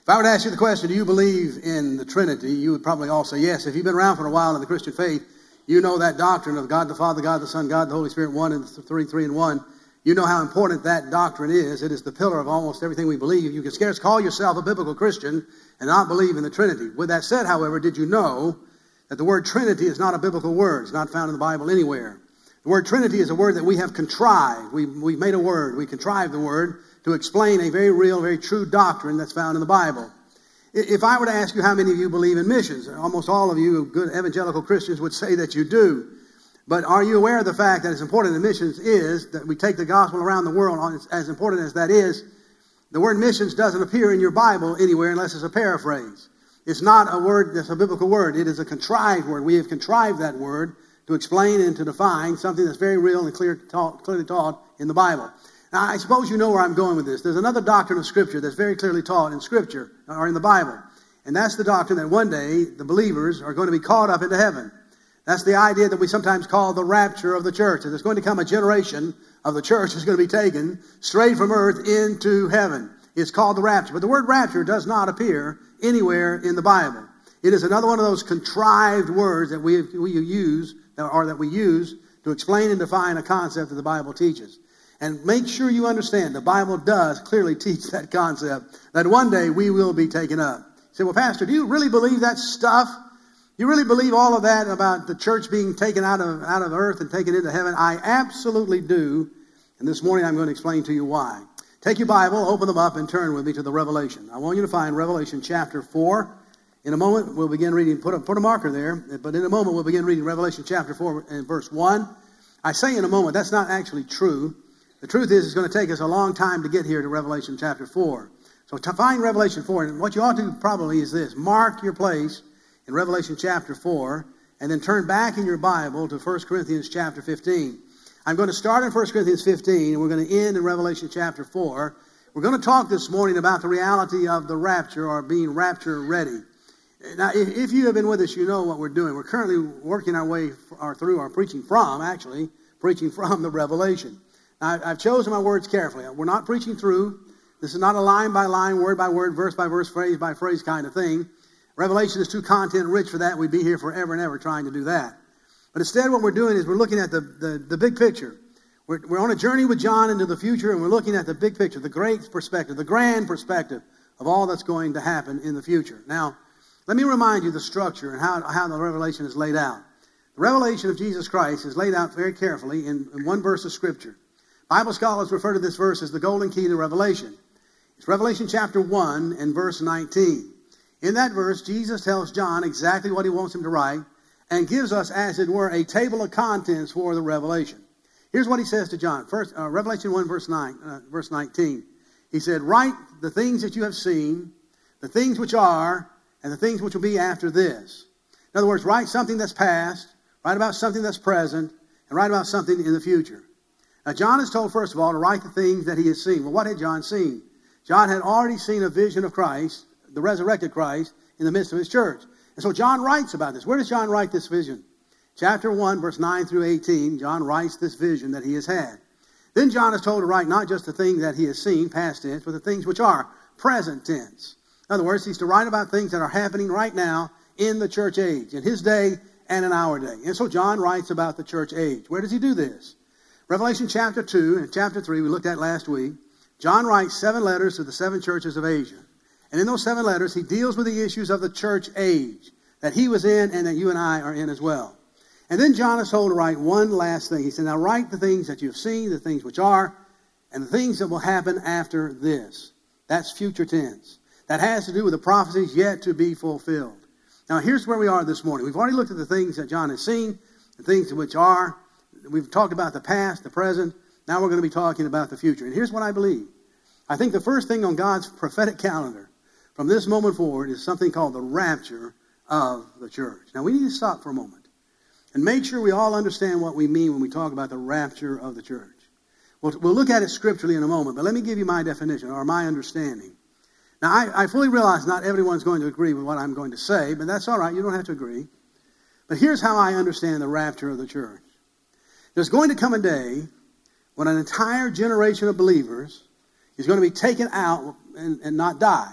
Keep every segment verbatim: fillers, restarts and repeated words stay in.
If I were to ask you the question, do you believe in the Trinity, you would probably all say yes. If you've been around for a while in the Christian faith, you know that doctrine of God the Father, God the Son, God the Holy Spirit, one and three, three and one. You know how important that doctrine is. It is the pillar of almost everything we believe. You can scarce call yourself a biblical Christian and not believe in the Trinity. With that said, however, did you know that the word Trinity is not a biblical word? It's not found in the Bible anywhere. The word Trinity is a word that we have contrived. We, we've made a word. We contrived the word to explain a very real, very true doctrine that's found in the Bible. If I were to ask you how many of you believe in missions, almost all of you good evangelical Christians would say that you do. But are you aware of the fact that as important as missions is, that we take the gospel around the world, as important as that is, the word missions doesn't appear in your Bible anywhere unless it's a paraphrase. It's not a word that's a biblical word. It is a contrived word. We have contrived that word to explain and to define something that's very real and clear, taught, clearly taught in the Bible. Now, I suppose you know where I'm going with this. There's another doctrine of Scripture that's very clearly taught in Scripture, or in the Bible. And that's the doctrine that one day the believers are going to be caught up into heaven. That's the idea that we sometimes call the rapture of the church. And there's going to come a generation of the church that's going to be taken straight from earth into heaven. It's called the rapture. But the word rapture does not appear anywhere in the Bible. It is another one of those contrived words that we, we use, or that we use to explain and define a concept that the Bible teaches. And make sure you understand, the Bible does clearly teach that concept, that one day we will be taken up. You say, well, Pastor, do you really believe that stuff? You really believe all of that about the church being taken out of, out of earth and taken into heaven? I absolutely do. And this morning I'm going to explain to you why. Take your Bible, open them up, and turn with me to the Revelation. I want you to find Revelation chapter four. In a moment, we'll begin reading, put a, put a marker there, but in a moment we'll begin reading Revelation chapter four and verse one. I say in a moment, that's not actually true. The truth is, it's going to take us a long time to get here to Revelation chapter four. So to find Revelation four, and what you ought to do probably is this. Mark your place in Revelation chapter four, and then turn back in your Bible to First Corinthians chapter fifteen. I'm going to start in First Corinthians fifteen, and we're going to end in Revelation chapter four. We're going to talk this morning about the reality of the rapture, or being rapture ready. Now, if you have been with us, you know what we're doing. We're currently working our way or through, or preaching from, actually, preaching from the Revelation. Now, I've chosen my words carefully. We're not preaching through. This is not a line-by-line, word-by-word, verse-by-verse, phrase-by-phrase kind of thing. Revelation is too content-rich for that. We'd be here forever and ever trying to do that. But instead, what we're doing is we're looking at the, the, the big picture. We're, we're on a journey with John into the future, and we're looking at the big picture, the great perspective, the grand perspective of all that's going to happen in the future. Now, let me remind you the structure and how, how the Revelation is laid out. The revelation of Jesus Christ is laid out very carefully in, in one verse of Scripture. Bible scholars refer to this verse as the golden key to Revelation. It's Revelation chapter one and verse nineteen. In that verse, Jesus tells John exactly what he wants him to write and gives us, as it were, a table of contents for the revelation. Here's what he says to John. First, uh, Revelation one, verse nine, uh, verse nineteen. He said, "Write the things that you have seen, the things which are, and the things which will be after this." In other words, write something that's past, write about something that's present, and write about something in the future. Now, John is told, first of all, to write the things that he has seen. Well, what had John seen? John had already seen a vision of Christ, the resurrected Christ, in the midst of his church. And so John writes about this. Where does John write this vision? Chapter one, verse nine through eighteen, John writes this vision that he has had. Then John is told to write not just the things that he has seen, past tense, but the things which are present tense. In other words, he's to write about things that are happening right now in the church age, in his day and in our day. And so John writes about the church age. Where does he do this? Revelation chapter two and chapter three, we looked at last week. John writes seven letters to the seven churches of Asia. And in those seven letters, he deals with the issues of the church age that he was in and that you and I are in as well. And then John is told to write one last thing. He said, now write the things that you've seen, the things which are, and the things that will happen after this. That's future tense. That has to do with the prophecies yet to be fulfilled. Now here's where we are this morning. We've already looked at the things that John has seen, the things which are. We've talked about the past, the present. Now we're going to be talking about the future. And here's what I believe. I think the first thing on God's prophetic calendar from this moment forward is something called the rapture of the church. Now we need to stop for a moment and make sure we all understand what we mean when we talk about the rapture of the church. We'll, we'll look at it scripturally in a moment, but let me give you my definition or my understanding. Now, I, I fully realize not everyone's going to agree with what I'm going to say, but that's all right. You don't have to agree. But here's how I understand the rapture of the church. There's going to come a day when an entire generation of believers is going to be taken out and, and not die.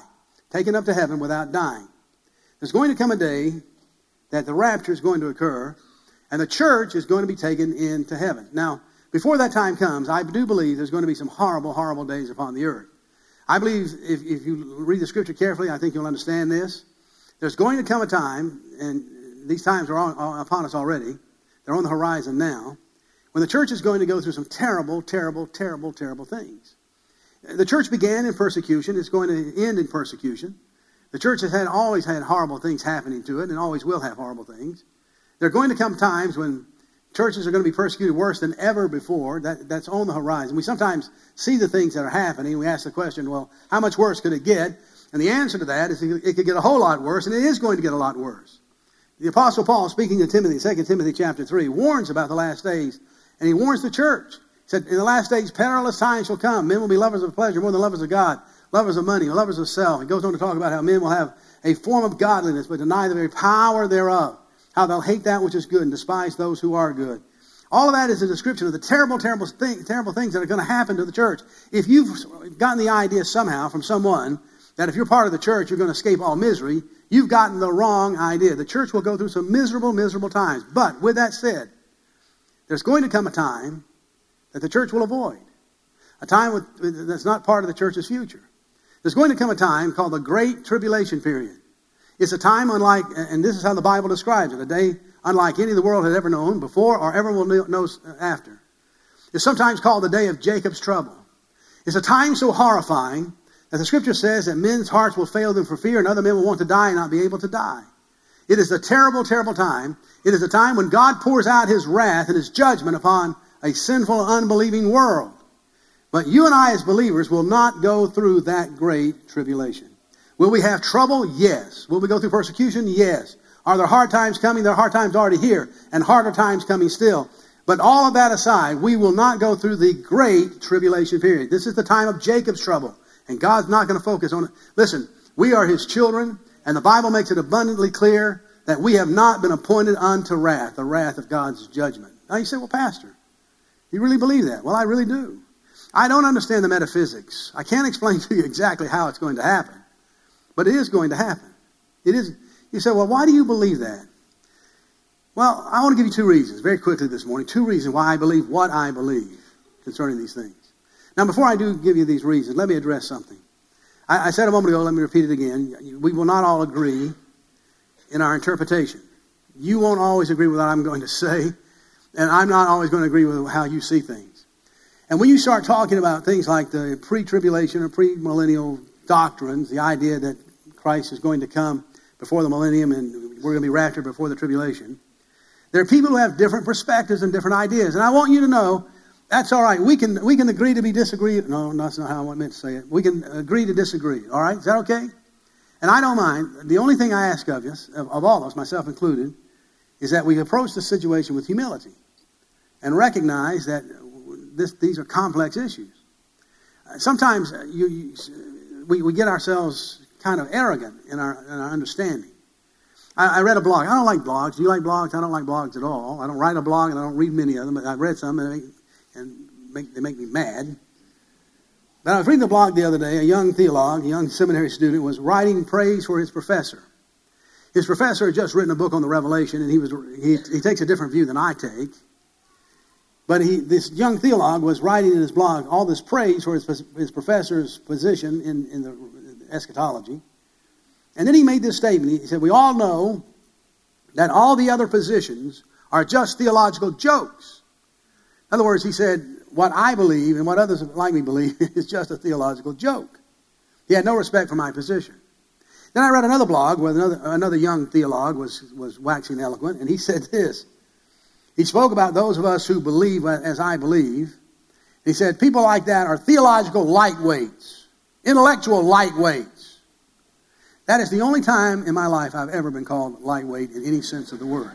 taken up to heaven without dying. There's going to come a day that the rapture is going to occur, and the church is going to be taken into heaven. Now, before that time comes, I do believe there's going to be some horrible, horrible days upon the earth. I believe if, if you read the scripture carefully, I think you'll understand this. There's going to come a time, and these times are on, upon us already. They're on the horizon now, when the church is going to go through some terrible, terrible, terrible, terrible things. The church began in persecution. It's going to end in persecution. The church has had, always had horrible things happening to it and always will have horrible things. There are going to come times when churches are going to be persecuted worse than ever before. That, that's on the horizon. We sometimes see the things that are happening. We ask the question, well, how much worse could it get? And the answer to that is it could get a whole lot worse, and it is going to get a lot worse. The Apostle Paul, speaking to Timothy, Second Timothy chapter three, warns about the last days, and he warns the church. He said, in the last days, perilous times shall come. Men will be lovers of pleasure more than lovers of God, lovers of money, lovers of self. He goes on to talk about how men will have a form of godliness, but deny the very power thereof. How they'll hate that which is good and despise those who are good. All of that is a description of the terrible, terrible, thing, terrible things that are going to happen to the church. If you've gotten the idea somehow from someone that if you're part of the church, you're going to escape all misery, you've gotten the wrong idea. The church will go through some miserable, miserable times. But with that said, there's going to come a time that the church will avoid. A time with, that's not part of the church's future. There's going to come a time called the Great Tribulation Period. It's a time unlike, and this is how the Bible describes it, a day unlike any the world has ever known before or ever will know after. It's sometimes called the day of Jacob's trouble. It's a time so horrifying that the scripture says that men's hearts will fail them for fear and other men will want to die and not be able to die. It is a terrible, terrible time. It is a time when God pours out his wrath and his judgment upon a sinful, unbelieving world. But you and I as believers will not go through that great tribulation. Will we have trouble? Yes. Will we go through persecution? Yes. Are there hard times coming? There are hard times already here and harder times coming still. But all of that aside, we will not go through the great tribulation period. This is the time of Jacob's trouble. And God's not going to focus on it. Listen, we are his children, and the Bible makes it abundantly clear that we have not been appointed unto wrath, the wrath of God's judgment. Now you say, well, Pastor, you really believe that? Well, I really do. I don't understand the metaphysics. I can't explain to you exactly how it's going to happen. But it is going to happen. It is. You say, well, why do you believe that? Well, I want to give you two reasons very quickly this morning. Two reasons why I believe what I believe concerning these things. Now, before I do give you these reasons, let me address something. I, I said a moment ago, let me repeat it again. We will not all agree in our interpretation. You won't always agree with what I'm going to say, and I'm not always going to agree with how you see things. And when you start talking about things like the pre-tribulation or pre-millennial doctrines, the idea that Christ is going to come before the millennium and we're going to be raptured before the tribulation, there are people who have different perspectives and different ideas. And I want you to know, that's all right. We can we can agree to be disagreed. No, that's not how I meant to say it. We can agree to disagree. All right? Is that okay? And I don't mind. The only thing I ask of you, of, of all of us, myself included, is that we approach the situation with humility and recognize that this, these are complex issues. Sometimes you, you, we, we get ourselves kind of arrogant in our, in our understanding. I, I read a blog. I don't like blogs. Do you like blogs? I don't like blogs at all. I don't write a blog and I don't read many of them, but I've read some and, they make, and make, they make me mad. But I was reading the blog the other day. A young theologue, a young seminary student, was writing praise for his professor. His professor had just written a book on the Revelation, and he was he, he takes a different view than I take. But he, this young theologue was writing in his blog all this praise for his, his professor's position in, in the eschatology. And then he made this statement. He said, we all know that all the other positions are just theological jokes. In other words, he said, what I believe and what others like me believe is just a theological joke. He had no respect for my position. Then I read another blog where another, another young theologue was, was waxing eloquent, and he said this. He spoke about those of us who believe as I believe. He said, people like that are theological lightweights, intellectual lightweights. That is the only time in my life I've ever been called lightweight in any sense of the word.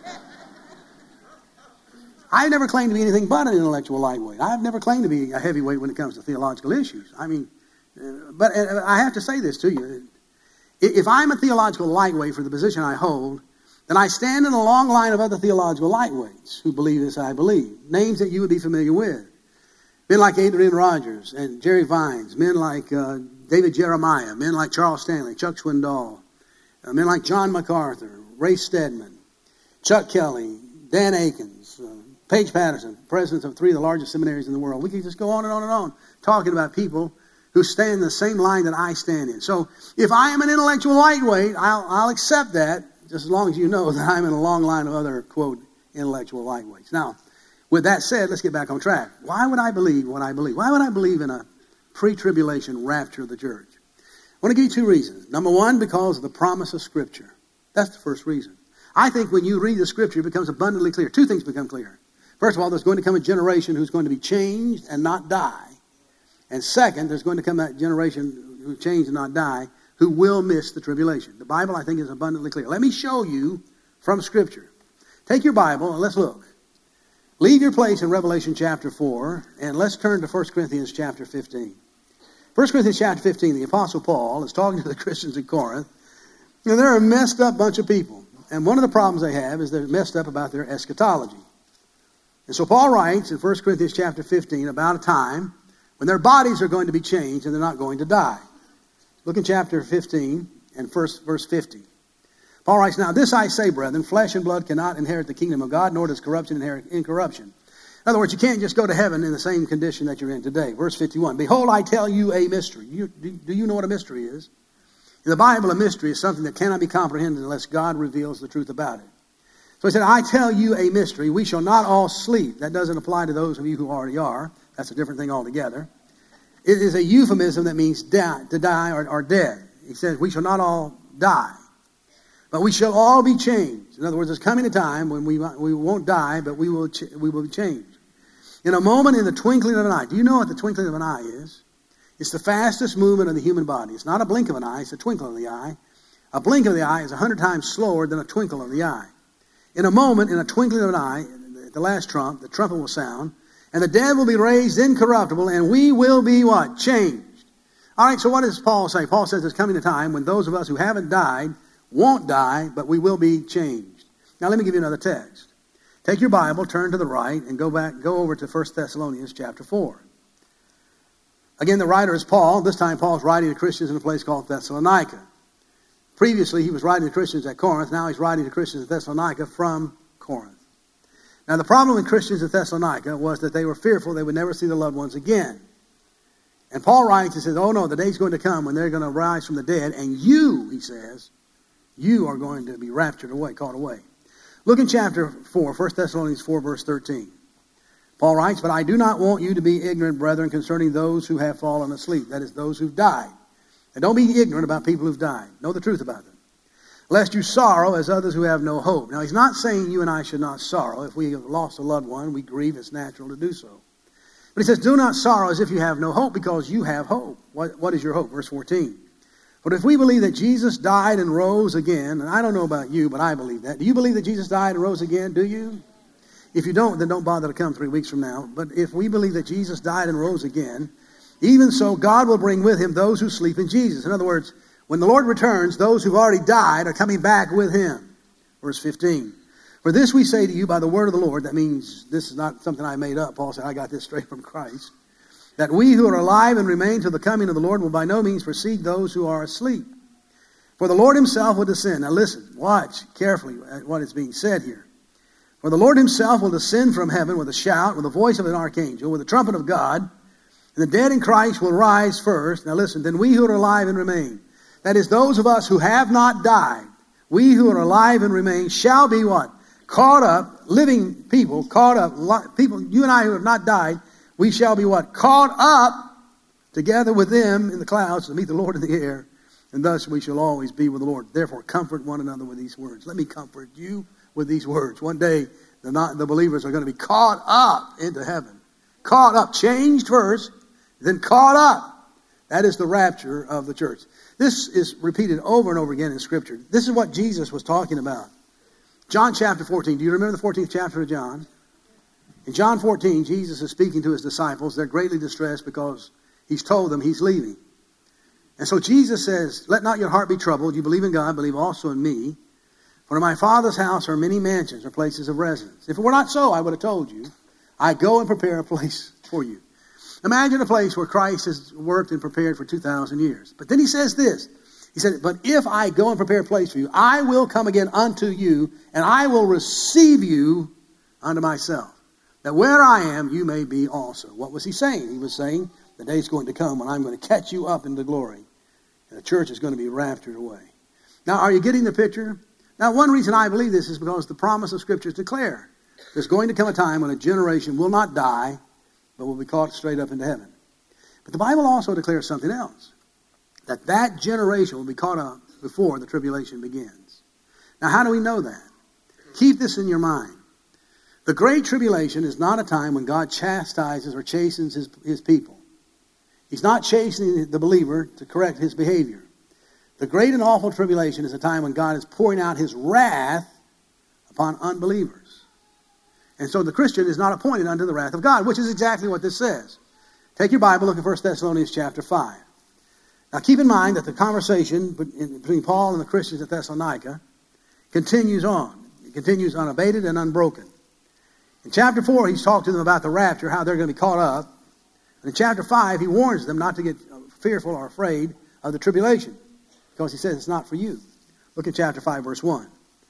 I've never claimed to be anything but an intellectual lightweight. I've never claimed to be a heavyweight when it comes to theological issues. I mean, uh, but uh, I have to say this to you. If I'm a theological lightweight for the position I hold, then I stand in a long line of other theological lightweights who believe as I believe. Names that you would be familiar with. Men like Adrian Rogers and Jerry Vines. Men like uh, David Jeremiah, men like Charles Stanley, Chuck Swindoll, uh, men like John MacArthur, Ray Stedman, Chuck Kelly, Dan Akins, uh, Paige Patterson, presidents of three of the largest seminaries in the world. We can just go on and on and on talking about people who stand in the same line that I stand in. So if I am an intellectual lightweight, I'll, I'll accept that, just as long as you know that I'm in a long line of other, quote, intellectual lightweights. Now, with that said, let's get back on track. Why would I believe what I believe? Why would I believe in a pre-tribulation rapture of the church? I want to give you two reasons. Number one, because of the promise of Scripture. That's the first reason. I think when you read the Scripture, it becomes abundantly clear. Two things become clear. First of all, there's going to come a generation who's going to be changed and not die. And second, there's going to come that generation who change and not die who will miss the tribulation. The Bible, I think, is abundantly clear. Let me show you from Scripture. Take your Bible and let's look. Leave your place in Revelation chapter four and let's turn to First Corinthians chapter fifteen. First Corinthians chapter fifteen, the Apostle Paul is talking to the Christians in Corinth. You know, they're a messed up bunch of people. And one of the problems they have is they're messed up about their eschatology. And so Paul writes in First Corinthians chapter fifteen about a time when their bodies are going to be changed and they're not going to die. Look in chapter fifteen and first verse fifty. Paul writes, "Now this I say, brethren, flesh and blood cannot inherit the kingdom of God, nor does corruption inherit incorruption." In other words, you can't just go to heaven in the same condition that you're in today. Verse fifty-one, "Behold, I tell you a mystery." You, do, do you know what a mystery is? In the Bible, a mystery is something that cannot be comprehended unless God reveals the truth about it. So he said, "I tell you a mystery. We shall not all sleep." That doesn't apply to those of you who already are. That's a different thing altogether. It is a euphemism that means die, to die or, or dead. He says, we shall not all die, but we shall all be changed. In other words, there's coming a time when we, we won't die, but we will, ch- we will be changed. In a moment, in the twinkling of an eye. Do you know what the twinkling of an eye is? It's the fastest movement of the human body. It's not a blink of an eye, it's a twinkle of the eye. A blink of the eye is a hundred times slower than a twinkle of the eye. In a moment, in a twinkling of an eye, at the last trump, the trumpet will sound, and the dead will be raised incorruptible, and we will be what? Changed. All right, so what does Paul say? Paul says there's coming a time when those of us who haven't died won't die, but we will be changed. Now let me give you another text. Take your Bible, turn to the right, and go back, go over to First Thessalonians chapter four. Again, the writer is Paul. This time Paul's writing to Christians in a place called Thessalonica. Previously, he was writing to Christians at Corinth. Now he's writing to Christians at Thessalonica from Corinth. Now, the problem with Christians at Thessalonica was that they were fearful they would never see their loved ones again. And Paul writes and says, oh no, the day's going to come when they're going to rise from the dead, and you, he says, you are going to be raptured away, caught away. Look in chapter four, First Thessalonians four, verse thirteen. Paul writes, "But I do not want you to be ignorant, brethren, concerning those who have fallen asleep." That is, those who've died. And don't be ignorant about people who've died. Know the truth about them. "Lest you sorrow as others who have no hope." Now, he's not saying you and I should not sorrow. If we have lost a loved one, we grieve. It's natural to do so. But he says, "Do not sorrow as if you have no hope, because you have hope." What, what is your hope? Verse fourteen. "But if we believe that Jesus died and rose again," and I don't know about you, but I believe that. Do you believe that Jesus died and rose again? Do you? If you don't, then don't bother to come three weeks from now. But if we believe that Jesus died and rose again, even so, God will bring with him those who sleep in Jesus. In other words, when the Lord returns, those who've already died are coming back with him. Verse fifteen. "For this we say to you by the word of the Lord." That means this is not something I made up. Paul said, I got this straight from Christ. "That we who are alive and remain till the coming of the Lord will by no means precede those who are asleep. For the Lord himself will descend." Now listen, watch carefully at what is being said here. "For the Lord himself will descend from heaven with a shout, with the voice of an archangel, with the trumpet of God, and the dead in Christ will rise first." Now listen, "Then we who are alive and remain," that is, those of us who have not died, "we who are alive and remain shall be" what? Caught up, living people, caught up, people, you and I who have not died, we shall be what? Caught up together with them in the clouds to meet the Lord in the air, and thus we shall always be with the Lord. Therefore, comfort one another with these words. Let me comfort you with these words. One day, the, not, the believers are going to be caught up into heaven. Caught up, changed first, then caught up. That is the rapture of the church. This is repeated over and over again in Scripture. This is what Jesus was talking about. John chapter fourteen. Do you remember the fourteenth chapter of John? In John fourteen, Jesus is speaking to his disciples. They're greatly distressed because he's told them he's leaving. And so Jesus says, "Let not your heart be troubled. You believe in God, believe also in me. For in my Father's house are many mansions, or places of residence. If it were not so, I would have told you. I go and prepare a place for you. Imagine a place where Christ has worked and prepared for two thousand years. But then he says this. He said, but if I go and prepare a place for you, I will come again unto you, and I will receive you unto myself, that where I am, you may be also. What was he saying? He was saying, the day's going to come when I'm going to catch you up into glory, and the church is going to be raptured away. Now, are you getting the picture? Now, one reason I believe this is because the promise of Scripture is declared. There's going to come a time when a generation will not die, but will be caught straight up into heaven. But the Bible also declares something else, that that generation will be caught up before the tribulation begins. Now, how do we know that? Keep this in your mind. The Great Tribulation is not a time when God chastises or chastens his, his people. He's not chastening the believer to correct his behavior. The great and awful tribulation is a time when God is pouring out his wrath upon unbelievers. And so the Christian is not appointed unto the wrath of God, which is exactly what this says. Take your Bible, look at First Thessalonians chapter five. Now keep in mind that the conversation between Paul and the Christians at Thessalonica continues on. It continues unabated and unbroken. In chapter four, he's talked to them about the rapture, how they're going to be caught up. And in chapter five, he warns them not to get fearful or afraid of the tribulation, because he says it's not for you. Look at chapter five, verse one.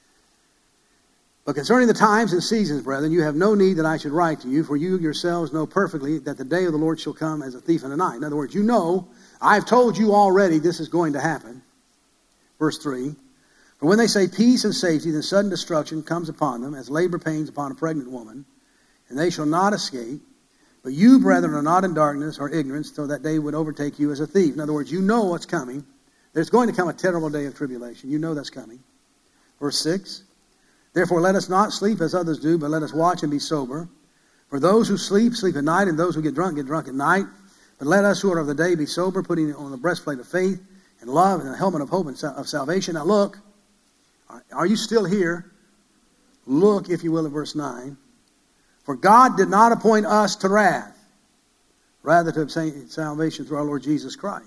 But concerning the times and seasons, brethren, you have no need that I should write to you, for you yourselves know perfectly that the day of the Lord shall come as a thief in the night. In other words, you know, I've told you already this is going to happen. Verse three. For when they say peace and safety, then sudden destruction comes upon them, as labor pains upon a pregnant woman, and they shall not escape. But you, brethren, are not in darkness or ignorance, so that day would overtake you as a thief. In other words, you know what's coming. There's going to come a terrible day of tribulation. You know that's coming. Verse six. Therefore let us not sleep as others do, but let us watch and be sober. For those who sleep, sleep at night, and those who get drunk, get drunk at night. But let us who are of the day be sober, putting on the breastplate of faith and love and the helmet of hope and of salvation. Now look, are you still here? Look, if you will, at verse nine. For God did not appoint us to wrath, rather to obtain salvation through our Lord Jesus Christ.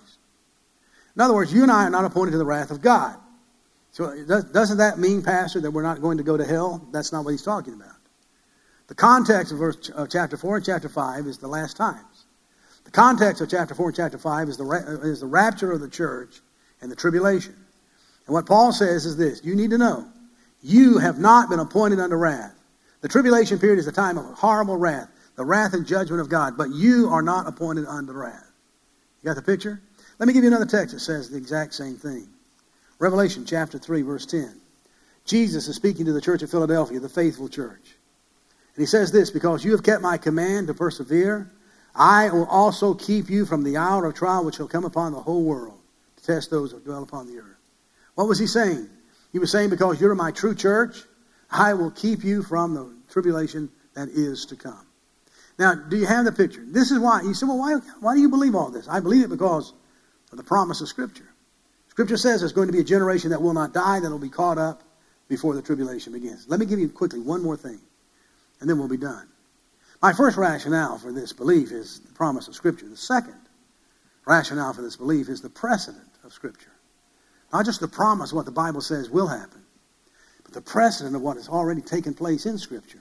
In other words, you and I are not appointed to the wrath of God. So doesn't that mean, Pastor, that we're not going to go to hell? That's not what he's talking about. The context of verse, of chapter four and chapter five is the last times. The context of chapter four and chapter five is the, is the rapture of the church and the tribulation. And what Paul says is this: you need to know, you have not been appointed unto wrath. The tribulation period is the time of horrible wrath, the wrath and judgment of God, but you are not appointed unto wrath. You got the picture? Let me give you another text that says the exact same thing. Revelation chapter three, verse ten. Jesus is speaking to the church of Philadelphia, the faithful church. And he says this: because you have kept my command to persevere, I will also keep you from the hour of trial which shall come upon the whole world, to test those that dwell upon the earth. What was he saying? He was saying, because you're my true church, I will keep you from the tribulation that is to come. Now, do you have the picture? This is why. You say, well, why, why do you believe all this? I believe it because of the promise of Scripture. Scripture says there's going to be a generation that will not die, that will be caught up before the tribulation begins. Let me give you quickly one more thing, and then we'll be done. My first rationale for this belief is the promise of Scripture. The second rationale for this belief is the precedent of Scripture. Not just the promise of what the Bible says will happen, but the precedent of what has already taken place in Scripture.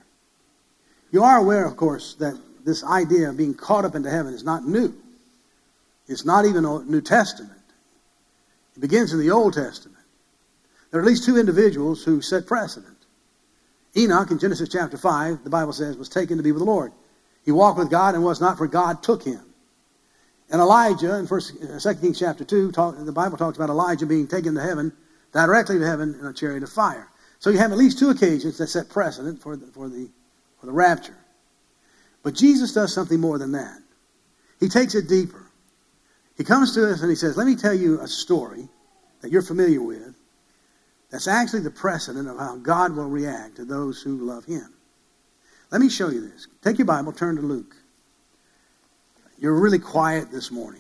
You are aware, of course, that this idea of being caught up into heaven is not new. It's not even a New Testament. It begins in the Old Testament. There are at least two individuals who set precedent. Enoch, in Genesis chapter five, the Bible says, was taken to be with the Lord. He walked with God and was not, for God took him. And Elijah, in First, Second Kings chapter two, talk, the Bible talks about Elijah being taken to heaven, directly to heaven in a chariot of fire. So you have at least two occasions that set precedent for the, for the, for the rapture. But Jesus does something more than that. He takes it deeper. He comes to us and he says, let me tell you a story that you're familiar with that's actually the precedent of how God will react to those who love him. Let me show you this. Take your Bible, turn to Luke. You're really quiet this morning,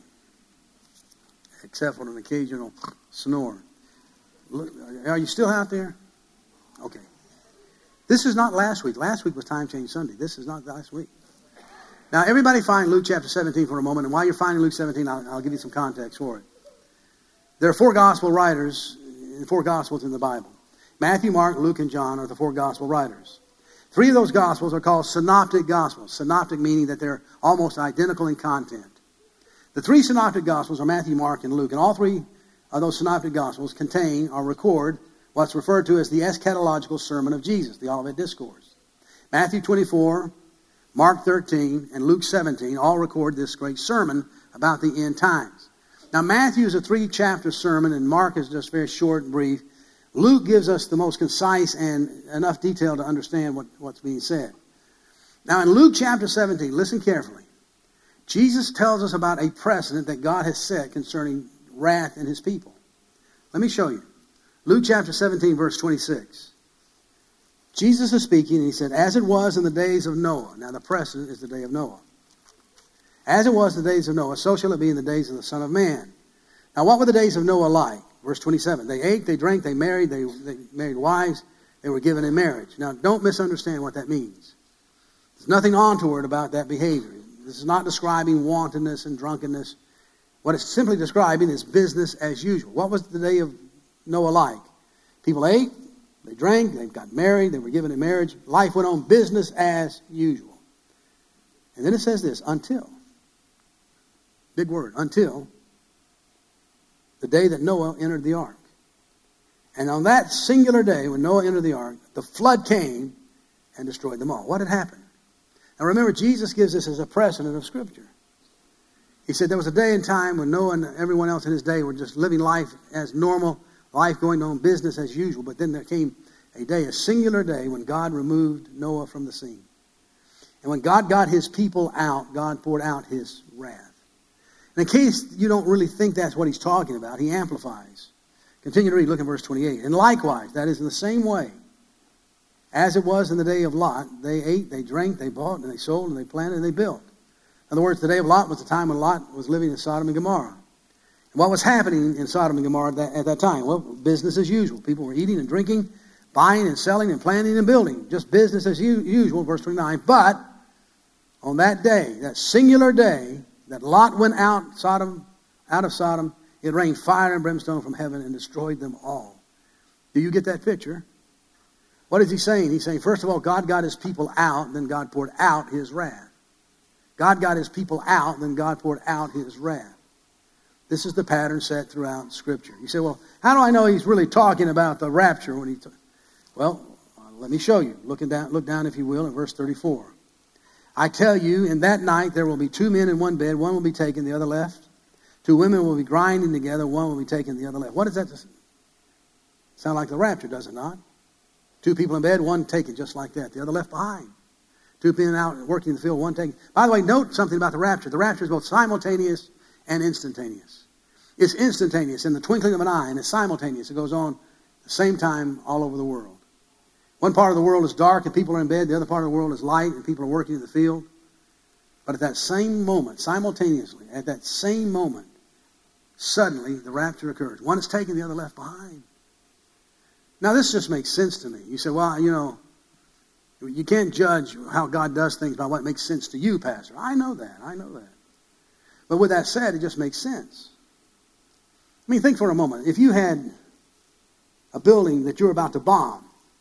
except for an occasional snore. Look, are you still out there? Okay. This is not last week. Last week was Time Change Sunday. This is not last week. Now, everybody find Luke chapter seventeen for a moment. And while you're finding Luke seventeen, I'll, I'll give you some context for it. There are four gospel writers, four gospels in the Bible. Matthew, Mark, Luke, and John are the four gospel writers. Three of those Gospels are called synoptic Gospels. Synoptic meaning that they're almost identical in content. The three synoptic Gospels are Matthew, Mark, and Luke. And all three of those synoptic Gospels contain or record what's referred to as the eschatological sermon of Jesus, the Olivet Discourse. Matthew twenty-four, Mark thirteen, and Luke seventeen all record this great sermon about the end times. Now, Matthew is a three-chapter sermon, and Mark is just very short and brief. Luke gives us the most concise and enough detail to understand what, what's being said. Now, in Luke chapter seventeen, listen carefully. Jesus tells us about a precedent that God has set concerning wrath in his people. Let me show you. Luke chapter seventeen, verse twenty-six. Jesus is speaking, and he said, as it was in the days of Noah. Now, the precedent is the day of Noah. As it was in the days of Noah, so shall it be in the days of the Son of Man. Now, what were the days of Noah like? Verse twenty-seven. They ate, they drank, they married, they, they married wives, they were given in marriage. Now, don't misunderstand what that means. There's nothing untoward about that behavior. This is not describing wantonness and drunkenness. What it's simply describing is business as usual. What was the day of Noah like? People ate, they drank, they got married, they were given in marriage. Life went on business as usual. And then it says this, until. Big word, until the day that Noah entered the ark. And on that singular day when Noah entered the ark, the flood came and destroyed them all. What had happened? Now remember, Jesus gives this as a precedent of Scripture. He said there was a day and time when Noah and everyone else in his day were just living life as normal, life going on business as usual. But then there came a day, a singular day, when God removed Noah from the scene. And when God got his people out, God poured out his wrath. And in case you don't really think that's what he's talking about, he amplifies. Continue to read, look at verse twenty-eight. And likewise, that is in the same way, as it was in the day of Lot, they ate, they drank, they bought, and they sold, and they planted, and they built. In other words, the day of Lot was the time when Lot was living in Sodom and Gomorrah. And what was happening in Sodom and Gomorrah at that, at that time? Well, business as usual. People were eating and drinking, buying and selling and planting and building. Just business as u- usual, verse twenty-nine. But on that day, that singular day, that Lot went out Sodom, out of Sodom, it rained fire and brimstone from heaven and destroyed them all. Do you get that picture? What is he saying? He's saying, first of all, God got his people out, then God poured out his wrath. God got his people out, then God poured out his wrath. This is the pattern set throughout Scripture. You say, well, how do I know he's really talking about the rapture when he? T-? Well, uh, let me show you. Looking down, look down, if you will, at verse thirty-four. I tell you, in that night there will be two men in one bed. One will be taken, the other left. Two women will be grinding together. One will be taken, the other left. What does that sound like? The rapture, does it not? Two people in bed, one taken just like that. The other left behind. Two people out working in the field, one taken. By the way, note something about the rapture. The rapture is both simultaneous and instantaneous. It's instantaneous in the twinkling of an eye, and it's simultaneous. It goes on at the same time all over the world. One part of the world is dark and people are in bed. The other part of the world is light and people are working in the field. But at that same moment, simultaneously, at that same moment, suddenly the rapture occurs. One is taken, the other left behind. Now this just makes sense to me. You say, well, you know, you can't judge how God does things by what makes sense to you, Pastor. I know that. I know that. But with that said, it just makes sense. I mean, think for a moment. If you had a building that you're about to bomb,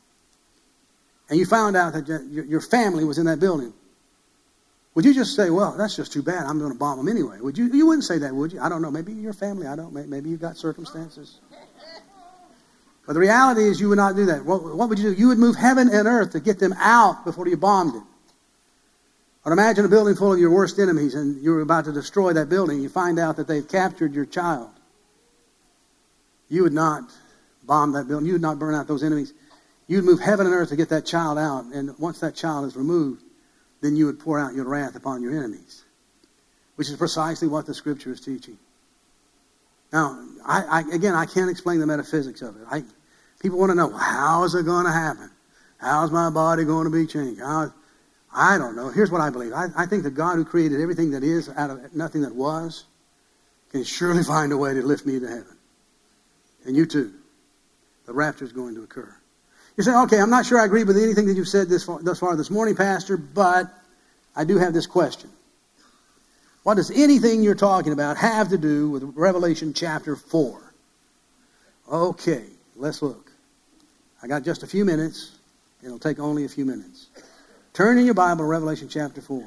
and you found out that your family was in that building, would you just say, well, that's just too bad. I'm going to bomb them anyway? Would you? You wouldn't say that, would you? I don't know. Maybe your family. I don't. Maybe you've got circumstances. But the reality is you would not do that. What, what would you do? You would move heaven and earth to get them out before you bombed it. But imagine a building full of your worst enemies and you're about to destroy that building. You find out that they've captured your child. You would not bomb that building. You would not burn out those enemies. You would move heaven and earth to get that child out. And once that child is removed, then you would pour out your wrath upon your enemies. Which is precisely what the Scripture is teaching. Now, I, I, again, I can't explain the metaphysics of it. I, people want to know, well, how is it going to happen? How's my body going to be changed? How, I don't know. Here's what I believe. I, I think the God who created everything that is out of nothing that was can surely find a way to lift me to heaven. And you too. The rapture is going to occur. You say, okay, I'm not sure I agree with anything that you've said this far, thus far this morning, Pastor, but I do have this question. What does anything you're talking about have to do with Revelation chapter four? Okay, let's look. I got just a few minutes, It'll take only a few minutes. Turn in your Bible to Revelation chapter four.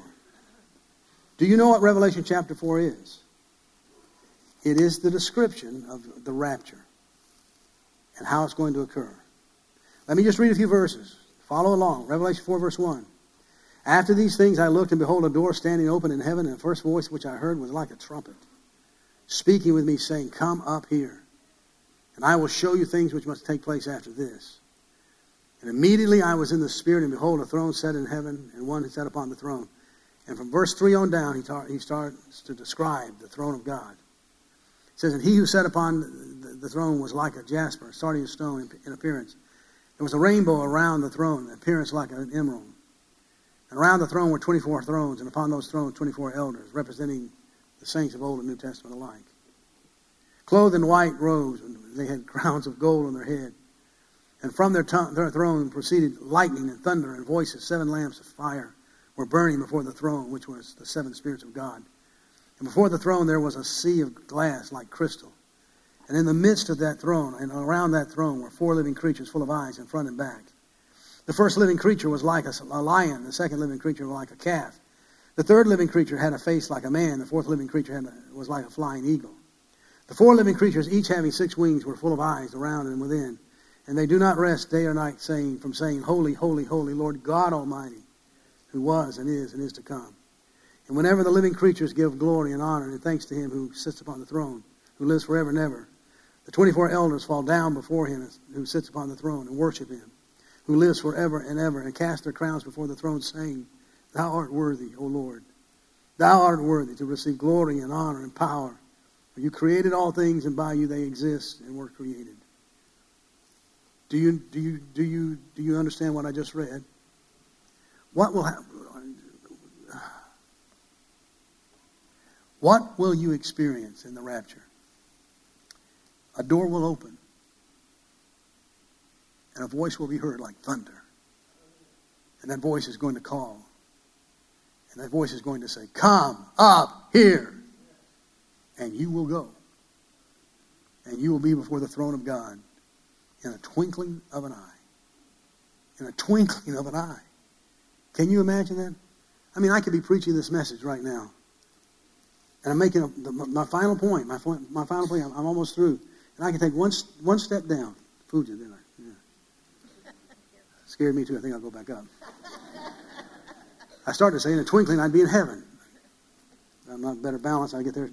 Do you know what Revelation chapter four is? It is the description of the rapture and how it's going to occur. Let me just read a few verses. Follow along. Revelation four, verse one. After these things I looked, and behold, a door standing open in heaven, and the first voice which I heard was like a trumpet, speaking with me, saying, Come up here, and I will show you things which must take place after this. And immediately I was in the Spirit, and behold, a throne set in heaven, and one who sat upon the throne. And from verse three on down, he, tar- he starts to describe the throne of God. It says, And he who sat upon the, the throne was like a jasper, sardine stone in, in appearance. There was a rainbow around the throne, in appearance like an emerald. And around the throne were twenty-four thrones, and upon those thrones twenty-four elders, representing the saints of Old and New Testament alike. Clothed in white robes, they had crowns of gold on their head. And from their, t- their throne proceeded lightning and thunder and voices. Seven lamps of fire were burning before the throne, which was the seven spirits of God. And before the throne there was a sea of glass like crystal. And in the midst of that throne, and around that throne, were four living creatures full of eyes in front and back. The first living creature was like a, a lion. The second living creature was like a calf. The third living creature had a face like a man. The fourth living creature had a, was like a flying eagle. The four living creatures, each having six wings, were full of eyes around and within. And they do not rest day or night saying, from saying, Holy, holy, holy, Lord God Almighty, who was and is and is to come. And whenever the living creatures give glory and honor and thanks to him who sits upon the throne, who lives forever and ever, the twenty-four elders fall down before him who sits upon the throne and worship him, who lives forever and ever, and cast their crowns before the throne, saying, Thou art worthy, O Lord. Thou art worthy to receive glory and honor and power. For you created all things, and by you they exist and were created. Do you do you do you do you understand what I just read? What will happen? What will you experience in the rapture? A door will open, and a voice will be heard like thunder. And that voice is going to call. And that voice is going to say, Come up here. And you will go. And you will be before the throne of God in a twinkling of an eye. In a twinkling of an eye. Can you imagine that? I mean, I could be preaching this message right now. And I'm making a, the, my final point. My, my final point, I'm, I'm almost through. And I can take one one step down. Fooled you, didn't I? Yeah. Scared me too. I think I'll go back up. I started to say in a twinkling I'd be in heaven. I'm not better balanced. I get there.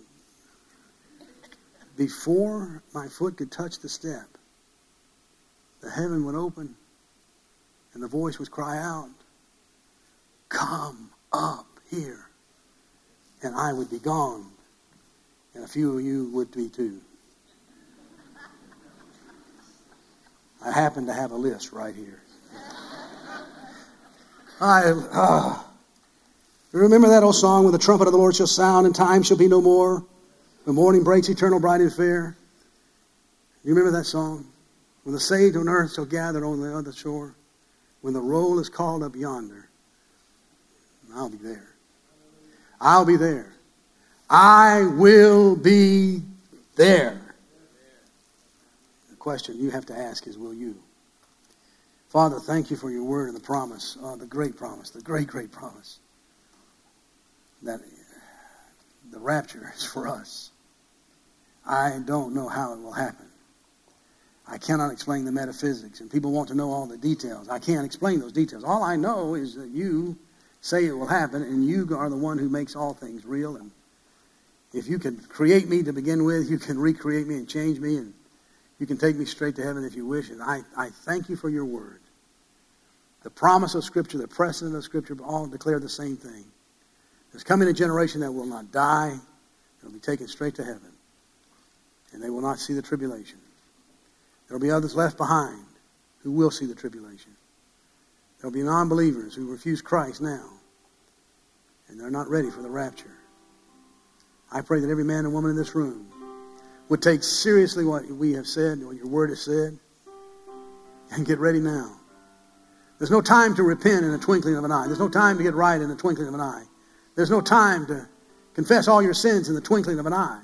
Before my foot could touch the step, the heaven would open and the voice would cry out, Come up here. And I would be gone. And a few of you would be too. I happen to have a list right here. I uh, remember that old song, When the trumpet of the Lord shall sound and time shall be no more. The morning breaks eternal, bright and fair. You remember that song? When the saved on earth shall gather on the other shore. When the roll is called up yonder. I'll be there. I'll be there. I will be there. The question you have to ask is, will you? Father, thank you for your word and the promise, uh, the great promise, the great, great promise that the rapture is for us. I don't know how it will happen. I cannot explain the metaphysics, and people want to know all the details. I can't explain those details. All I know is that you say it will happen, and you are the one who makes all things real. And if you can create me to begin with, you can recreate me and change me, and you can take me straight to heaven if you wish. And I, I thank you for your word. The promise of Scripture, the precedent of Scripture, all declare the same thing. There's coming a generation that will not die. They'll be taken straight to heaven. And they will not see the tribulation. There will be others left behind who will see the tribulation. There will be non-believers who refuse Christ now. And they're not ready for the rapture. I pray that every man and woman in this room would take seriously what we have said, what your word has said, and get ready now. There's no time to repent in a twinkling of an eye. There's no time to get right in a twinkling of an eye. There's no time to confess all your sins in the twinkling of an eye.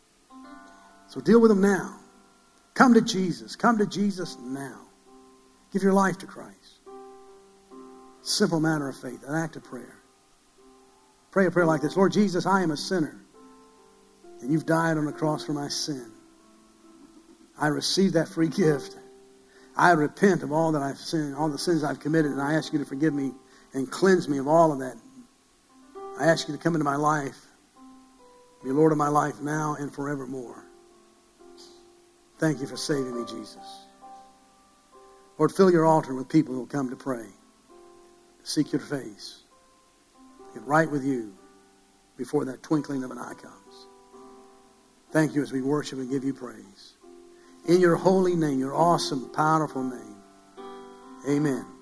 So deal with them now. Come to Jesus. Come to Jesus now. Give your life to Christ. Simple matter of faith, an act of prayer. Pray a prayer like this. Lord Jesus, I am a sinner, and you've died on the cross for my sin. I receive that free gift. I repent of all that I've sinned, all the sins I've committed, and I ask you to forgive me and cleanse me of all of that. I ask you to come into my life, be Lord of my life now and forevermore. Thank you for saving me, Jesus. Lord, fill your altar with people who will come to pray, to seek your face, get right with you before that twinkling of an eye comes. Thank you as we worship and give you praise. In your holy name, your awesome, powerful name. Amen.